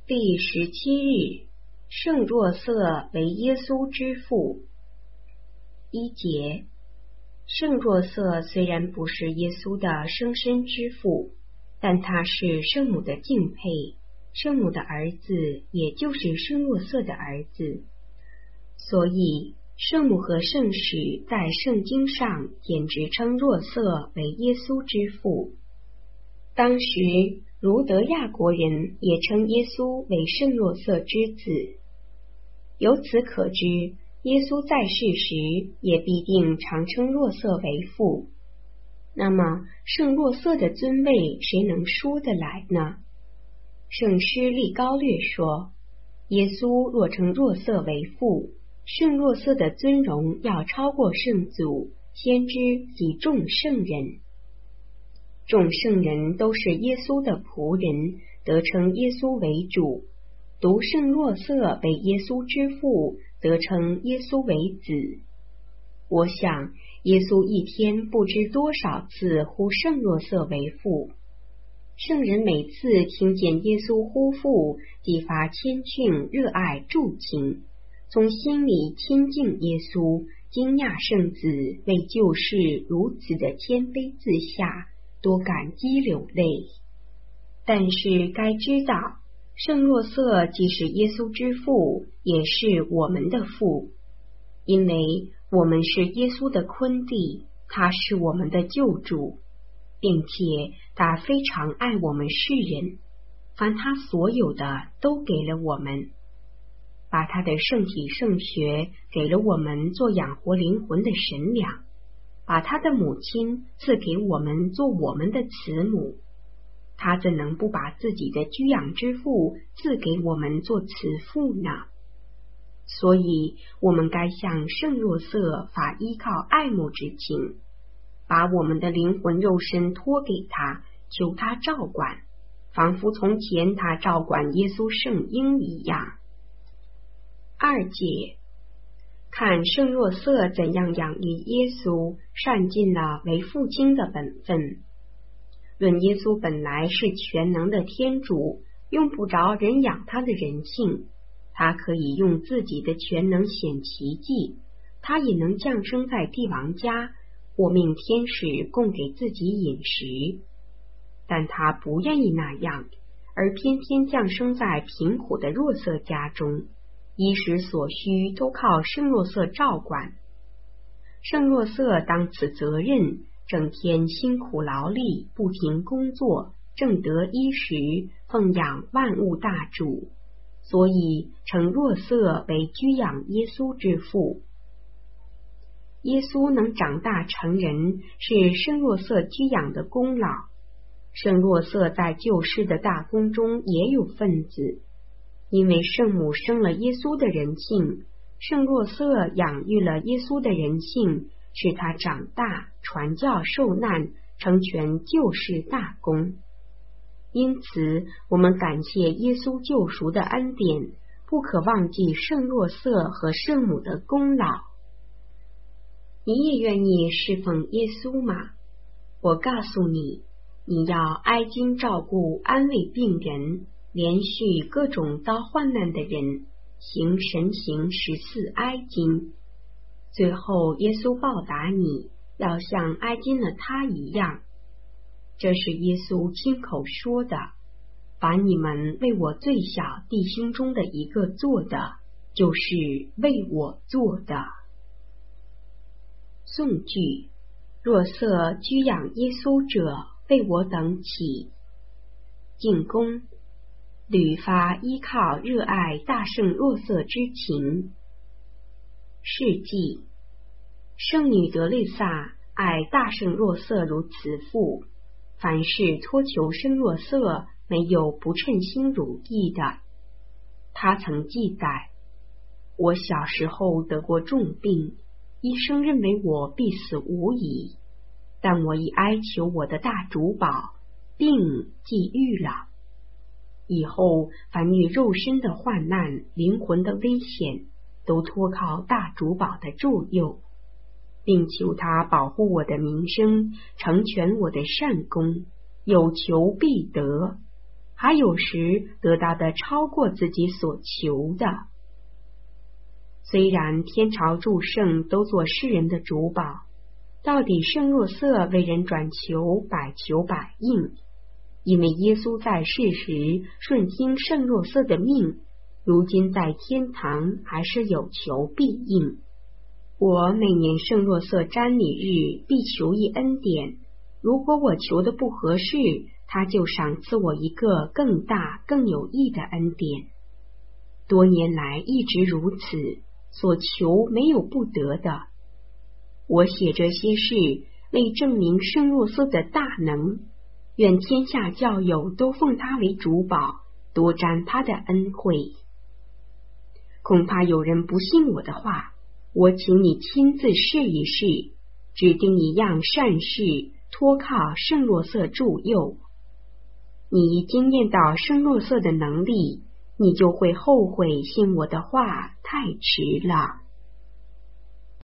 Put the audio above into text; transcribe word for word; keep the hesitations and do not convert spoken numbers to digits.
第十七日，圣若瑟为耶稣之父。一节，圣若瑟虽然不是耶稣的生身之父，但他是圣母的敬佩，圣母的儿子也就是圣若瑟的儿子，所以圣母和圣使在圣经上简直称若瑟为耶稣之父。当时卢德亚国人也称耶稣为圣若瑟之子。由此可知，耶稣在世时也必定常称若瑟为父。那么圣若瑟的尊位谁能说得来呢？圣施利高略说，耶稣若称若瑟为父，圣若瑟的尊荣要超过圣祖、先知及众圣人。众圣人都是耶稣的仆人，得称耶稣为主，独圣若瑟为耶稣之父，得称耶稣为子。我想耶稣一天不知多少次呼圣若瑟为父，圣人每次听见耶稣呼父，即发谦逊、热爱、助情，从心里亲近耶稣，惊讶圣子为救世如此的谦卑自下，多感激流泪。但是该知道，圣若瑟既是耶稣之父，也是我们的父，因为我们是耶稣的昆弟，他是我们的救主，并且他非常爱我们世人，凡他所有的都给了我们，把他的圣体圣学给了我们做养活灵魂的神粮，把他的母亲赐给我们做我们的慈母，他怎能不把自己的居养之父赐给我们做慈父呢？所以我们该向圣若瑟发依靠爱慕之情，把我们的灵魂肉身托给他，求他照管，仿佛从前他照管耶稣圣婴一样。二节，看圣若瑟怎样养育耶稣，善尽了为父亲的本分。论耶稣本来是全能的天主，用不着人养他的人性，他可以用自己的全能显奇迹，他也能降生在帝王家，或命天使供给自己饮食，但他不愿意那样，而偏偏降生在贫苦的若瑟家中，衣食所需都靠圣若瑟照管。圣若瑟当此责任，整天辛苦劳力，不停工作，挣得衣食，奉养万物大主，所以称若瑟为居养耶稣之父。耶稣能长大成人，是圣若瑟居养的功劳。圣若瑟在救世的大功中也有份子，因为圣母生了耶稣的人性，圣若瑟养育了耶稣的人性，使他长大、传教、受难，成全救世大功。因此我们感谢耶稣救赎的恩典，不可忘记圣若瑟和圣母的功劳。你也愿意侍奉耶稣吗？我告诉你，你要挨经照顾安慰病人，连续各种遭患难的人，行神行十四哀经，最后耶稣报答你，要像哀经了他一样。这是耶稣亲口说的，把你们为我最小弟兄中的一个做的，就是为我做的。颂句：若瑟居养耶稣者，为我等起。进攻：屡发依靠热爱大圣若瑟之情。事迹：圣女德肋撒爱大圣若瑟如慈父，凡事托求圣若瑟，没有不称心如意的。他曾记载：我小时候得过重病，医生认为我必死无疑，但我已哀求我的大主保，病既愈了。以后凡遇肉身的患难、灵魂的危险，都托靠大主保的助佑，并求他保护我的名声，成全我的善功，有求必得。 还有时得到的超过自己所求的。虽然天朝诸圣都做世人的主保，到底圣若瑟为人转求百求百应，因为耶稣在世时顺听圣若瑟的命，如今在天堂还是有求必应。我每年圣若瑟瞻礼日必求一恩典，如果我求的不合适，他就赏赐我一个更大更有益的恩典。多年来一直如此，所求没有不得的。我写这些事，为证明圣若瑟的大能，愿天下教友都奉他为主保，多沾他的恩惠。恐怕有人不信我的话，我请你亲自试一试，指定一样善事，托靠圣若瑟助佑。你一经验到圣若瑟的能力，你就会后悔信我的话太迟了。